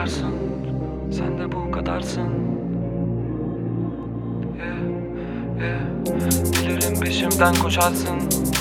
koşarsın, sen de bu kadarsın. Bilirim peşimden koşarsın.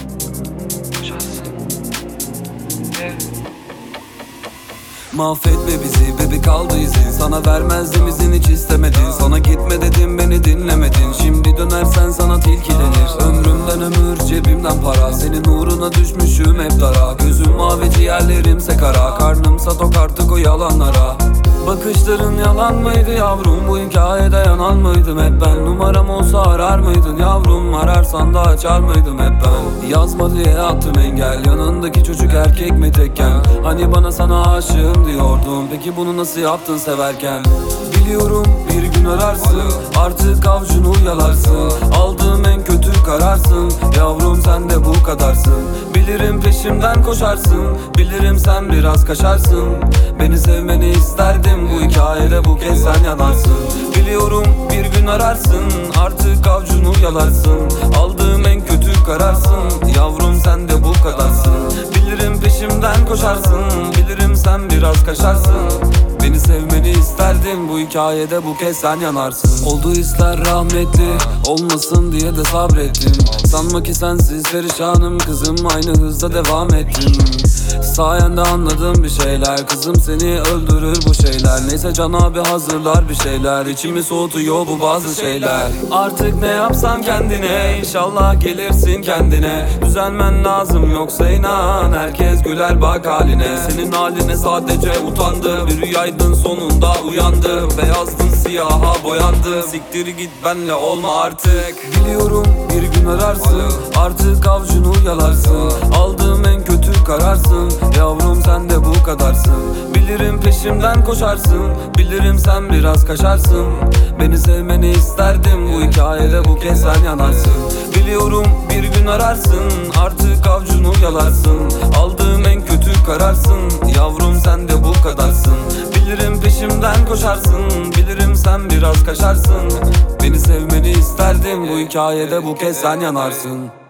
Mahvetme bizi baby, kaldı izin. Sana vermezdim izin, hiç istemedin. Sana gitme dedim, beni dinlemedin. Şimdi dönersen sana tilki denir. Ömrümden ömür, cebimden para. Senin uğruna düşmüşüm hep dara. Gözüm mavi, ciğerlerimse kara. Karnımsa tok artık o yalanlara. Bakışların yalan mıydı yavrum? Bu hikayede yanan mıydım hep ben? Numaram olsa arar mıydın yavrum? Ararsan da açar mıydım hep ben? Yazma diye attım engel. Yanındaki çocuk erkek mi tekken? Hani bana sana aşığım diyordum. Peki bunu nasıl yaptın severken? Biliyorum bir gün ararsın, artık avcunu yalarsın. Aldığım en kötü kararsın. Yavrum sen de bu kadarsın. Bilirim peşimden koşarsın. Bilirim sen biraz kaşarsın. Beni sevmeni isterdim, bu hikayede bu kez sen yanarsın. Biliyorum bir gün ararsın, artık avcunu yalarsın. Aldığım en kötü kararsın. Yavrum sen de bu kadarsın. Bilirim peşimden koşarsın. Bilirim sen biraz kaşarsın. Beni sevmeni isterdim, bu hikayede bu kez sen yanarsın. Oldu hisler rahmetli, olmasın diye de sabrettim. Sanma ki sensiz perişanım kızım, aynı hızda devam ettim. Sayende anladım bir şeyler, kızım seni öldürür bu şeyler. Neyse Can abi hazırlar bir şeyler, içimi soğutuyor bu bazı şeyler. Artık ne yapsam kendine, inşallah gelirsin kendine. Düzelmen lazım yoksa inan herkes güler bak haline. Senin haline sadece utandı, bir rüyaydın sonunda uyandı. Beyazdın siyaha boyandı, siktir git benle olma artık. Biliyorum bir gün ararsın, artık avcunu yalarsın. Aldığım en kötü kararsın. Yavrum sen de bu kadarsın. Bilirim peşimden koşarsın. Bilirim sen biraz kaşarsın. Beni sevmeni isterdim, bu hikayede bu kez sen yanarsın. Biliyorum bir gün ararsın, artık avcunu yalarsın. Aldığım en kötü kararsın. Yavrum sen de bu kadarsın. Bilirim peşimden koşarsın. Bilirim sen biraz kaşarsın. Beni sevmeni isterdim, bu hikayede bu kez sen yanarsın.